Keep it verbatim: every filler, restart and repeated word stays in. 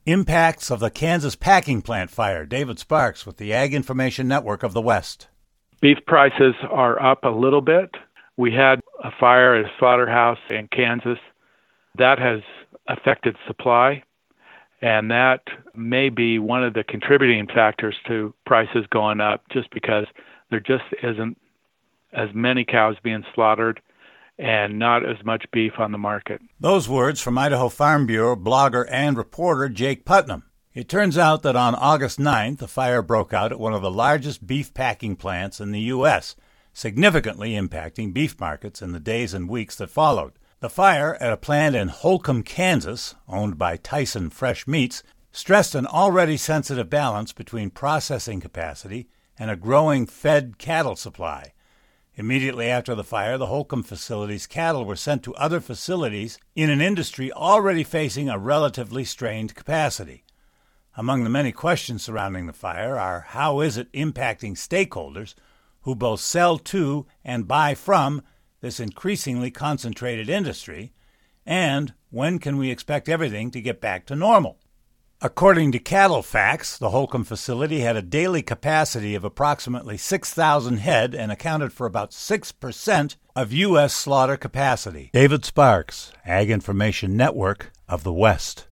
Impacts of the Kansas packing plant fire. David Sparks with the Ag Information Network of the West. Beef prices are up a little bit. We had a fire at a slaughterhouse in Kansas. That has affected supply, and that may be one of the contributing factors to prices going up, just because there just isn't as many cows being slaughtered and not as much beef on the market. Those words from Idaho Farm Bureau blogger and reporter Jake Putnam. It turns out that on August ninth, a fire broke out at one of the largest beef packing plants in the U S, significantly impacting beef markets in the days and weeks that followed. The fire at a plant in Holcomb, Kansas, owned by Tyson Fresh Meats, stressed an already sensitive balance between processing capacity and a growing fed cattle supply. Immediately after the fire, the Holcomb facility's cattle were sent to other facilities in an industry already facing a relatively strained capacity. Among the many questions surrounding the fire are how is it impacting stakeholders who both sell to and buy from this increasingly concentrated industry, and when can we expect everything to get back to normal? According to Cattle Facts, the Holcomb facility had a daily capacity of approximately six thousand head and accounted for about six percent of U S slaughter capacity. David Sparks, Ag Information Network of the West.